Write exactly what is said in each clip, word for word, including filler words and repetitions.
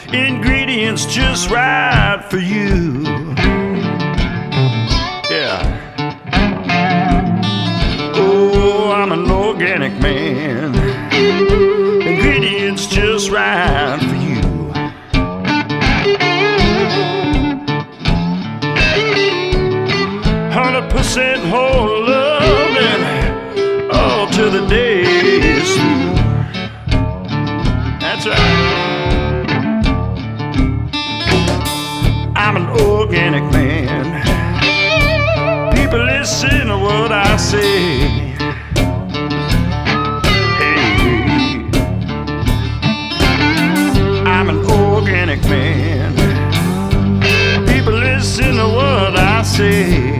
Ingredients just right for you. Yeah. Oh, I'm an organic man. Ingredients just right for you. Hundred percent whole loving all till the day is through. That's right. I'm an organic man. People listen to what I say. Hey, I'm an organic man. People listen to what I say.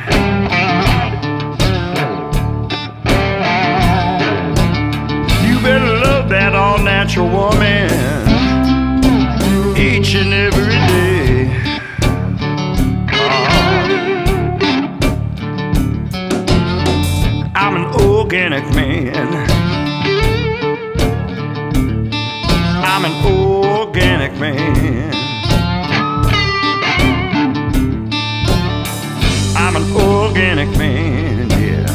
You better love that all-natural woman each and every day. I'm an organic man. I'm an organic man. I'm an organic man, yeah.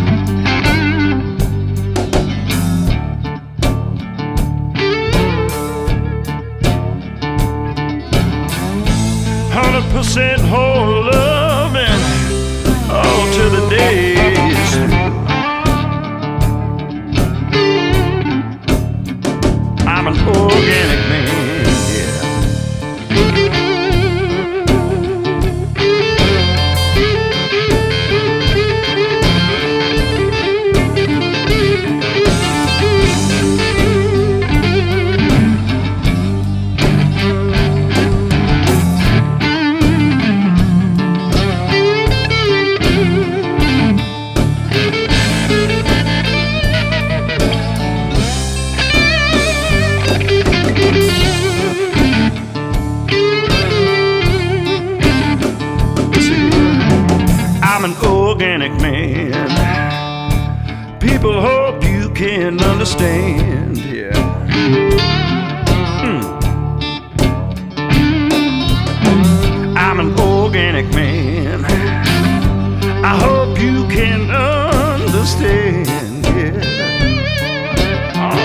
Hundred percent whole loving all to the days through. I'm an organic man, yeah. I'm an organic man. People hope you can understand, yeah. Mm. I'm an organic man. I hope you can understand, yeah. Oh,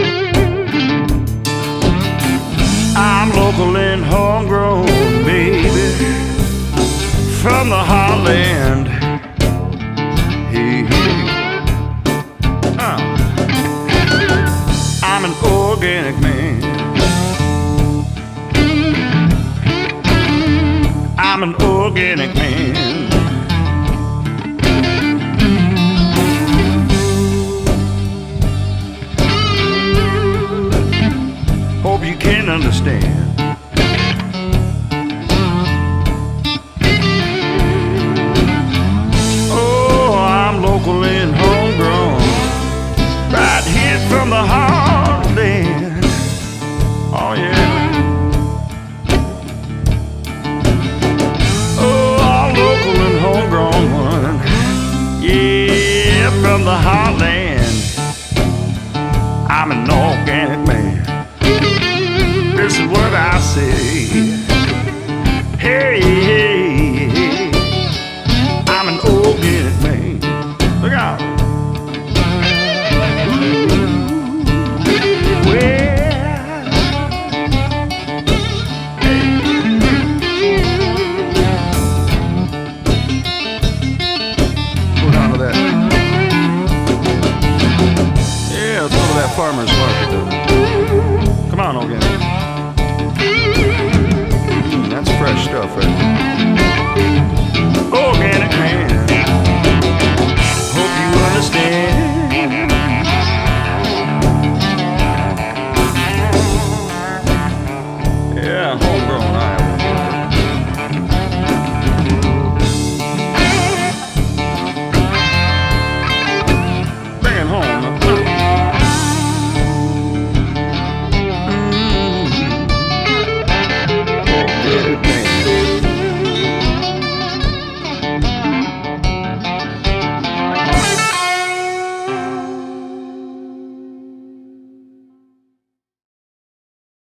yeah. I'm local and homegrown, baby, from the heartland. Hey, hey. Uh. I'm an organic man. I'm an organic man. Hope you can understand. Local and homegrown, right here from the heartland. Oh yeah. Oh, all local and homegrown one. Yeah, from the heartland. I'm an organic man. This is what I say. Hey, hey, hey. I'm an organic man. Look out. Well, hey. Hold on to that. Yeah, it's over that farmer's market. Come on, organic. Mm, that's fresh stuff right there.